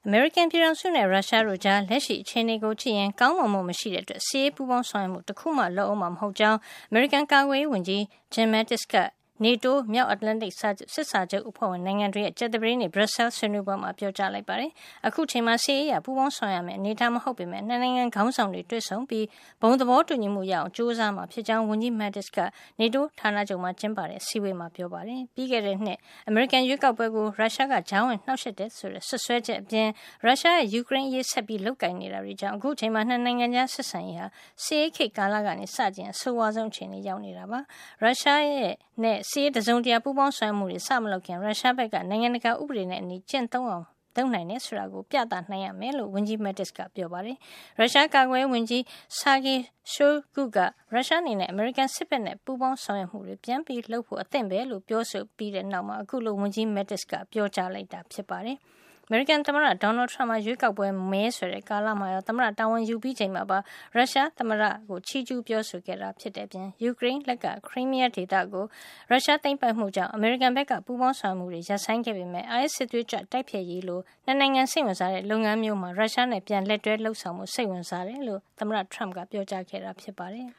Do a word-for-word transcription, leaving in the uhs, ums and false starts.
American ပြည်ထောင်စုနဲ့ရုရှားတို့ကြားလက်ရှိအခြေအနေကိုကြည့်ရင်ကောင်းမွန်မှုမရှိတဲ့အတွက်စစ်ရေးပူးပေါင်းဆောင်ရွက်မှုတစ်ခုမှလုပ်အောင်မှာမဟုတ်ကြောင်း American ကာကွယ်ရေးဝန်ကြီး Jim Mattis ကNATO မြောက်အတ္တလန္တိတ်စစ်စာချုပ်အဖွဲ့ဝင်နိုင်ငံတွေရဲ့ကြာသပတေးနေ့ Brussels ဆွေးနွေးပွဲမှာပြောကြားလိုက်ပါတယ်။အခုချိန်မှာစစ်ရေးအရပူးပေါင်းဆောင်ရွက်မယ့်အနေအထားမဟုတ်ပေမဲ့နှစ်နိုင်ငံခေါင်းဆောင်တွေတွေ့ဆုံပြီးဘုံသဘောတူညီမှုရအောင်ကြိုးစားမှာဖြစ်ကြောင်းဝန်ကြီး Mattis က NATO ဌာနချုပ်မှာကျင်းပတဲ့စည်းဝေးမှာပြောပါတယ်။ပြီးခဲ့တဲ့နှစ် American ရွေးကောက်ပွဲကိုရုရှားကကြားဝင်နှောက်ယှက်တဲ့ဆိုတဲ့ဆွဆွဲချက်အပြင်ရုရှားရဲ့ယူကရိန်းအရေးဆက်ပြီးလုပ်ကိုင်နေတာတွေကြောင့်အခုချိန်မှာနှစ်နိုင်ငံကြားဆက်ဆံရေးဟာစစ်ရေးခေတ်ကာလကနေစကြင်အဆိုးဝါးဆုံးအခြေအနေရောက်နေတာပါ။ရုရှားရဲ့နဲ့စစ်ရေးတစုံတရာပူးပေါင်းဆောင်ရွက်မှုတွေစမလုပ်ခင်ရုရှားဘက်ကနိုင်ငံတကာဥပဒေနဲ့အညီကျင့်သုံးအောင်သုံးနိုင်တယ်ဆိုတာကိုပြသနိုင်ရမယ်လို့ဝန်ကြီး Mattis ကပြောပါတယ်။ရုရှားကာကွယ်ရေးဝန်ကြီး Sergei Shoigu ကရုရှားအနေနဲ့ American စစ်ဘက်နဲ့ပူးပေါင်းဆောင်ရွက်မှုတွေပြန်ပြီးလုပ်ဖို့အသင့်ပဲလို့ပြောဆိုပြီးတဲ့နောက်မှာအခုလိုဝန်ကြီး Mattis ကပြောကြားလိုက်တာဖြစ်ပါတယ်။ American သမ္မတ Donald Trump ရွေးကောက်ပွဲမဲဆွယ်တဲ့ကာလမှာရောသမ္မတတာဝန်ယူပြီးချိန်မှာပါရုရှားသမ္မတကိုချီးကျူးပြောဆိုခဲ့တာဖြစ်တဲ့အပြင်ယူကရိန်းလက်က Crimea ဒေသကိုရုရှားသိမ်းပိုက်မှုကြောင့် American ဘက်ကပူးပေါင်းဆောင်မှုတွေရပ်ဆိုင်းခဲ့ပေမဲ့ I S စစ်သွေးကြွတိုက်ဖျက်ရေးလိုနှစ်နိုင်ငံစိတ်ဝင်စားတဲ့လုပ်ငန်းမျိုးမှာရုရှားနဲ့ပြန်လက်တွဲလှုပ်ဆောင်မှုစိတ်ဝင်စားတယ်လို့သမ္မတ Trump ကပြောကြားခဲ့တာဖြစ်ပါတယ်